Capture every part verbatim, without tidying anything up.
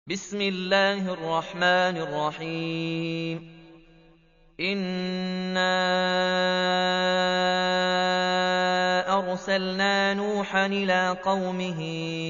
بسم الله الرحمن الرحيم إنا أرسلنا نوحا إلى قومه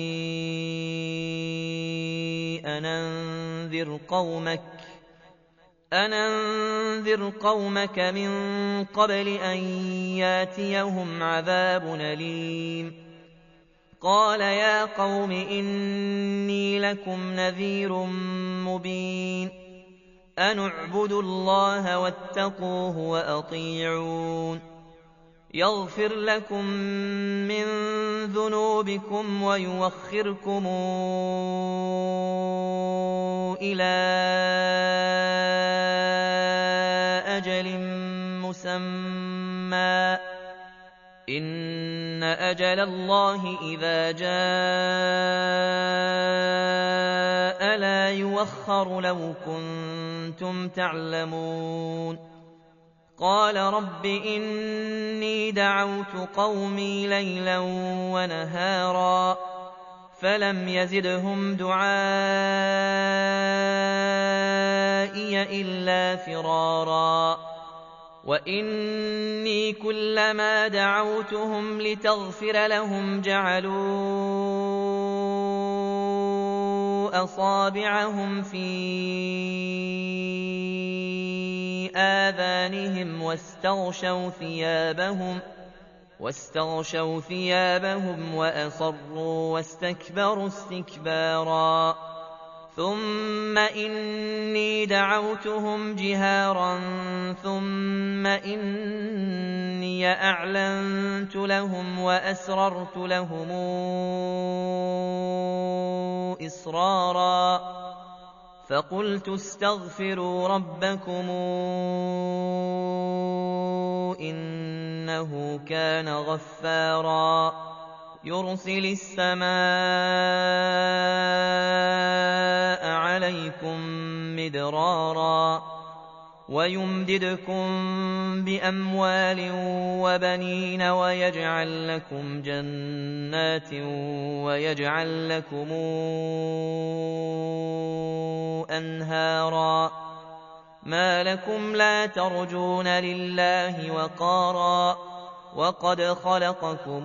أن أنذر قومك أن أنذر قومك من قبل أن ياتيهم عذاب أليم قال يا قوم إني لكم نذير مبين أن اعبدوا الله واتقوه وأطيعون يغفر لكم من ذنوبكم ويوخركم إلى أجل مسمى إن أجل الله إذا جاء لا يوخر لو كنتم تعلمون قال رب إني دعوت قومي ليلا ونهارا فلم يزدهم دعائي إلا فرارا وإني كلما دعوتهم لتغفر لهم جعلوا أصابعهم في آذانهم واستغشوا ثيابهم واستغشوا ثيابهم وأصروا واستكبروا استكبارا ثم إني دعوتهم جهارا ثم إني أعلنت لهم وأسررت لهم إسرارا فقلت استغفروا ربكم إنه كان غفارا يرسل السماء عليكم مدرارا ويمددكم بأموال وبنين ويجعل لكم جنات ويجعل لكم أنهارا ما لكم لا ترجون لله وقارا وقد خلقكم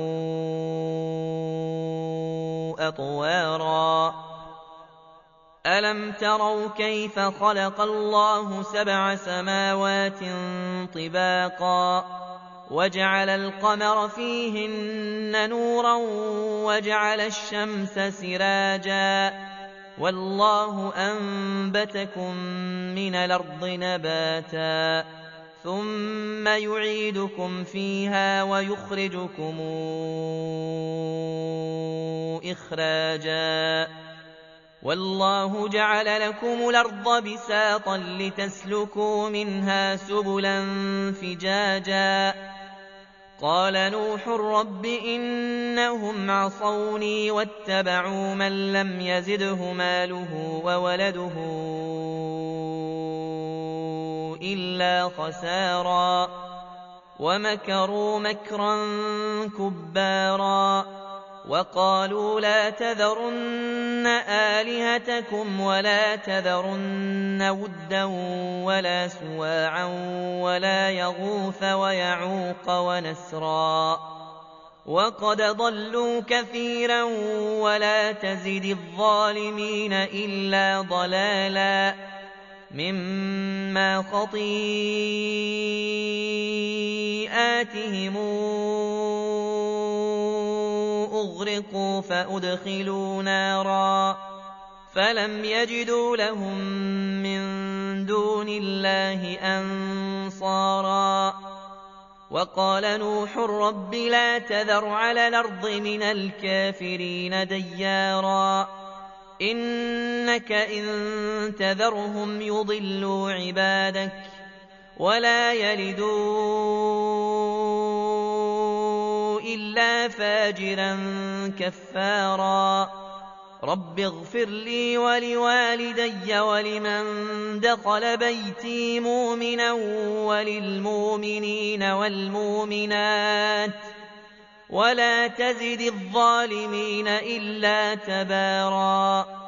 أطوارا ألم تروا كيف خلق الله سبع سماوات طباقا وجعل القمر فيهن نورا وجعل الشمس سراجا والله أنبتكم من الأرض نباتا ثم يعيدكم فيها ويخرجكم إخراجا والله جعل لكم الأرض بساطا لتسلكوا منها سبلا فجاجا قال نوح رب إنهم عصوني واتبعوا من لم يزده ماله وولده إلا خسارا ومكروا مكرا كبارا وقالوا لا تذرن آلهتكم ولا تذرن ودا ولا سواعا ولا يغوث ويعوق ونسرا وقد ضلوا كثيرا ولا تزد الظالمين إلا ضلالا مما خطيئاتهم أغرقوا فأدخلوا نارا فلم يجدوا لهم من دون الله أنصارا وقال نوح رب لا تذر على الأرض من الكافرين ديارا إنك إن تذرهم يضلوا عبادك ولا يلدوا إلا فاجرا كفارا رب اغفر لي ولوالدي ولمن دخل بيتي مؤمنا وللمؤمنين والمؤمنات ولا تزد الظالمين إلا تبارا